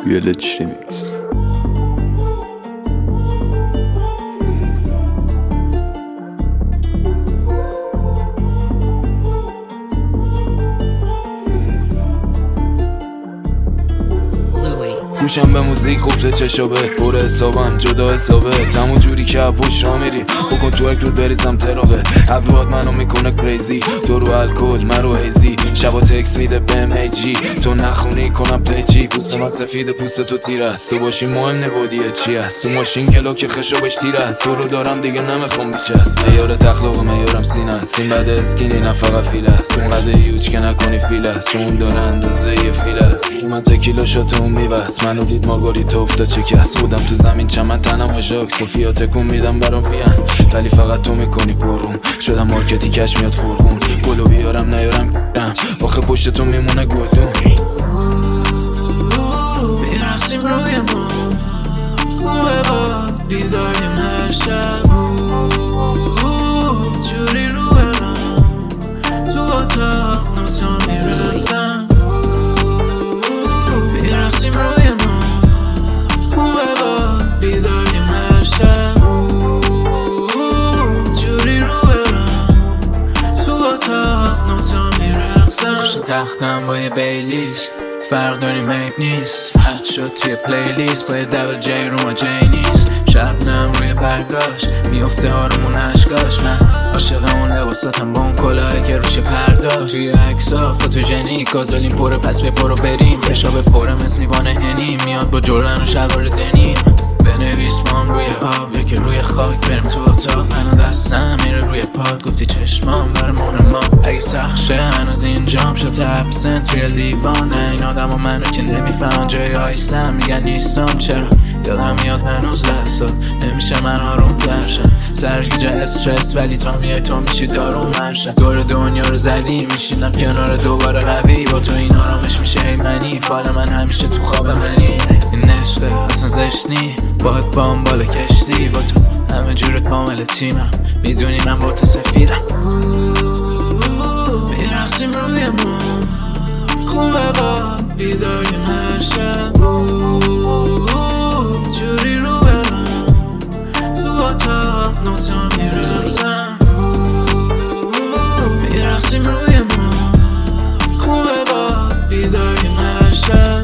ULH Remix. گوشم به موزیک قفل چشابه پر حسابم جدا حسابه همون جوری که پوش را میری بکن تو رود بریزم ترابه ابروات منو میکنه کریزی تو رو الکل من رو هیزی شبا تکس میده بهم ایجی تو نخونی کنم پیجی پوست من سفید پوست تو تیر است تو باشی مهم نبودیه چی است تو ماشین گلو که خشابش تیر است تو رو دارم دیگه نمیخوام بیچست میار تخلاق و میارم سینه است سین بعد اسکینی نه فقط فیل است اونقدر یوج که نکنی فیل است چون داره اندازه یه فیل است من تکیلا شات اون میبست منو دید ماگاری تو افتاد شکست خودم تو زمین چمن تنم و ژاک سوفیا تکون میدم برام بیان ولی فقط تو میکنی بروم شدم مارکتی کش میاد فرغون گلو بیارم نیارم آخه پشت تو میمونه گلدون میرقصیم روی ما خوبه باد بیداریم هر شب جوری روی رام تو اتاق نوتا میرقصم میرقصیم روی ما خوبه باد بیداریم هر شب جوری روی رام تو اتاق نوتا میرقصم پشت تختم با یه بیلیش فرق داریم عیب نیست حد شد توی پلیلیست با یه دبل جی رو ما جی نیست شبنم روی برگاش میفته هارمون عشقاش من عاشق اون لباساتم با اون کلاهی که روش پرداش توی عکسا فوتوژنیک گازالین پره پس بپرو بریم پشاب پره مثل لیوان هنی میاد با جردن و شلوار دنیم بنویس با هم روی آب یکی روی خاک بریم تو اتاق منو دستم میره روی پاد گفتی چشمام برای مهر ما اگه سخشه هنوز اینجام شد ابسنت توی لیوانه این آدم و منو که نمیفهم جای آیستم میگن نیستم چرا یادم میاد هنوز دستات نمیشه من آروم ترشم سرگیجه استرس ولی تا میای تو میشی داروم مرشم دور دنیا رو زدیم میشینم کنار دوباره قوی با تو این آرامش میشه هیمنی فال من همیشه تو خواب منی این عشقه اصلا زشنی باید بام بالا کشتی با تو همه جورت کامل تیمم میدونی من با تو سفیدم میرقصیم روی ما خوبه باد بیداریم هر شب جوری رو برم تو اتاق نوتا میرقصم میرقصیم روی ما خوبه باد بیداریم هر شب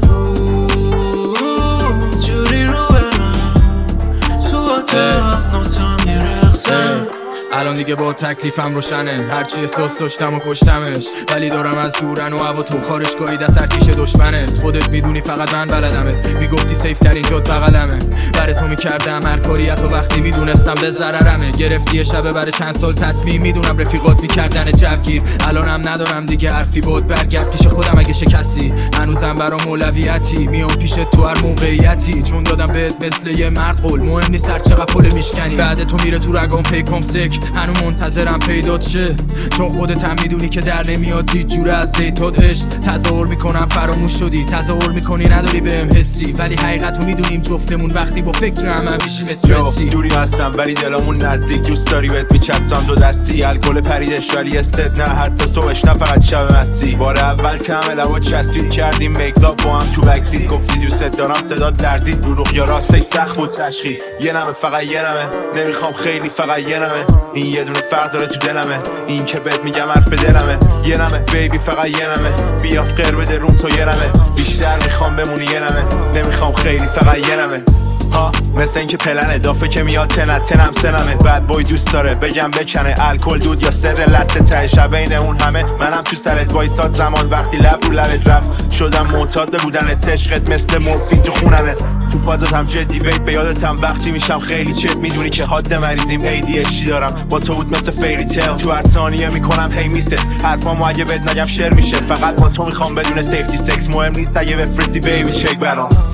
جوری رو برم تو اتاق نوتا میرقصم الان دیگه با تکلیفم روشنه هرچی احساس داشتم و کشتمش ولی دارم از دورن و هوا تو خارشگاهی دست سرکیش دشمنت خودت میدونی فقط من بلدمت میگفتی سیف ترین جد بغلمه برای تو میکردم هر کاریت و وقتی میدونستم به ضررمه گرفتی یه شبه برای چند سال تصمیم میدونم رفیقات میکردن جوگیر الانم ندارم دیگه حرفی بود برگرد پیش خودم اگه شکستی هنوزم برام اولویتی میام پیش تو هر موقعیتی چون دادم بهت مثل یه مرد قول مهم نیست هر چقدر پول میشکنی بعد تو میره تو رگام پیکام سک هنو منتظرم پیدات شه چون خودت هم میدونی که در نمیاد هیچ جوره از دیتات عشق تظاهر میکنم فراموش شدی تظاهر میکنی نداری بهم حسی ولی حقیقتو میدونیم جفتمون وقتی با فکر هم میشیم استرسی دوری هستم ولی دلمون نزدیک دوست داری بهت میچسبم دو دستی الکل پریدش ولی استد نه حتی صبحش نه فقط شب مستی بار اول طعم لبا چسبید کردیم میکلاپ با هم تو بکسید گفتی دوست دارم صدات لرزید دروغ یا راستش سخت بود تشخیص یه نمه فقط یه نمه نمیخوام خیلی فقط یه نمه این یه دونه فرق داره تو دلمه این که بهت میگم حرف دلمه یه نمه بیبی فقط یه نمه بیا قر بده روم تو یه نمه بیشتر میخوام بمونی یه نمه نمیخوام خیلی فقط یه نمه ها مثل اینکه پلن اضافه که میاد تنم سنمه بعد بای دوست داره بگم بکنه الکل دود یا سر لسته تهش بین اون همه منم تو سرت وایساد زمان وقتی لب رو لبت رفت شدم معتاد به بودنت عشقت مثل مورفین تو خونمه تو فازتم جدی بیت به یادتم وقتی میشم خیلی چت میدونی که حاد مریضیم ADHD دارم با تو بود مثل فیری تیل تو هر ثانیه میکنم هی میست حرفامو اگه بهت نگم شعر میشه فقط با تو میخوام بدون سیفتی سکس مهم نیست اگه بفرستی بیبی چک برام